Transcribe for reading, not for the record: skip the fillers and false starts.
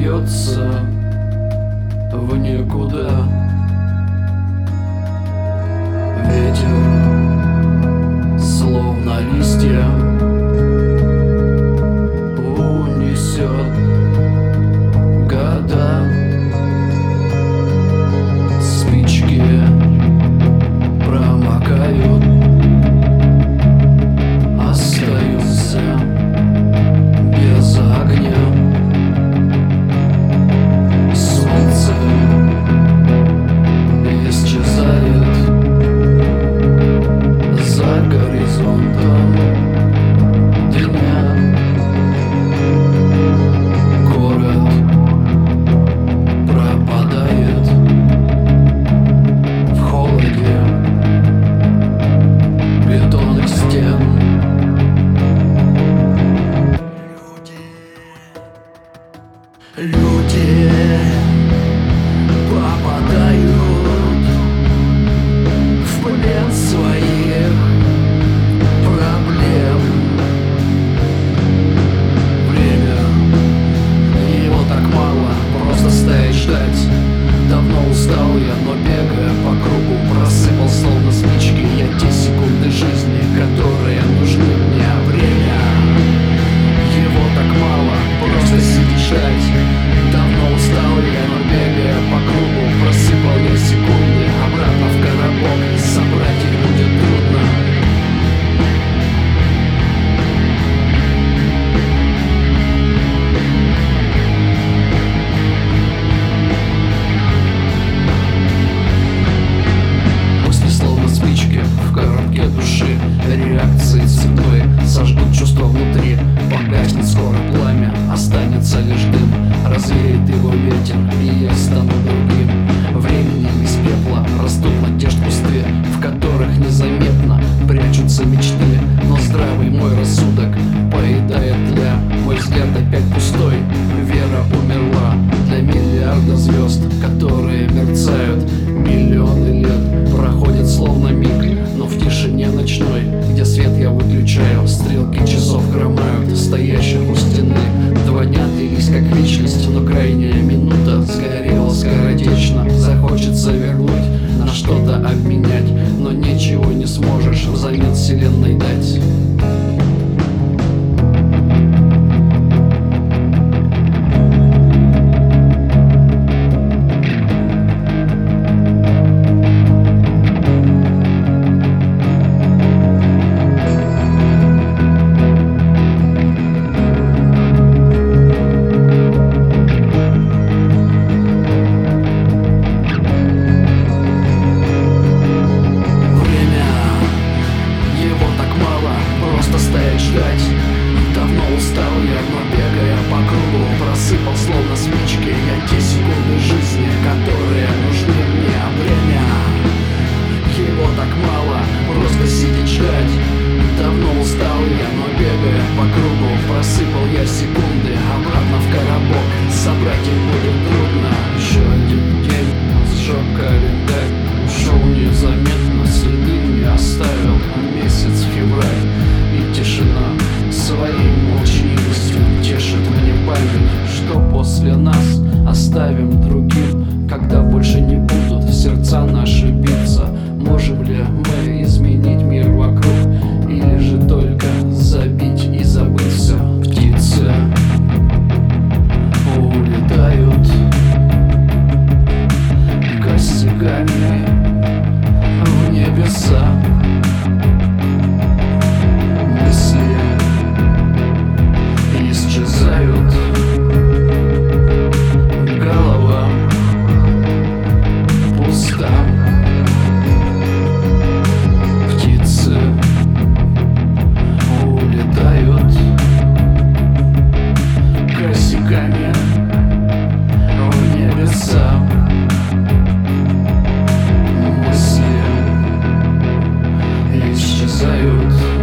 льется в никуда. Ветер, словно листья, унесет года. Спички промокают, остаются без огня. Солнце исчезает за горизонтом дня. Город пропадает в холоде бетонных стен. Люди попадают в плен своих проблем. Время, его так мало, просто стоять ждать. Давно устал я, но бегая по кругу просыпал словно спички я те секунды жизни, которые нужны мне. Время, его так мало, просто сидеть ждать. Давно устал я, но бегая по кругу просыпал я секунды обратно в коробок. Собрать их будет трудно. Мысли словно спички в коробке души. Реакции цветной сожгут чувства внутри. Погаснет скоро пламя, останется лишь дым. Развеет его ветер, и я стану другим. Времени из пепла растут надежд кусты, в которых незаметно прячутся мечты. Но здравый мой рассудок поедает тля. Мой взгляд опять пустой, вера умерла. Для миллиарда звезд, которые мерцают миллионы лет, проходит словно миг, но в тишине ночной, где свет я выключаю, стрелки часов хромают, стоящих у стены. 2 дня длились как вечность, но крайняя минута сгорела скоротечно. Захочется вернуть, на что-то обменять, но ничего не сможешь взамен вселенной дать. Давно устал я, но бегая по кругу просыпал словно спички я те секунды жизни, которые нужны мне. Время, его так мало, просто сидеть ждать. Давно устал я, но бегая по кругу просыпал я секунды обратно в коробок. Собрать их будет трудно. Еще один день сжег календарь, ушел незаметно, следы не оставил. Месяц февраль и тишина своей молчаливостью тешит мне память, что после нас оставим другим, когда больше не будут сердца наши биться. Можем ли мы изменить мир вокруг, или же только забить и забыть все? Птицы улетают косяками в небеса. Мысли исчезают, голова пуста. Птицы улетают косяками в небеса. Мысли исчезают.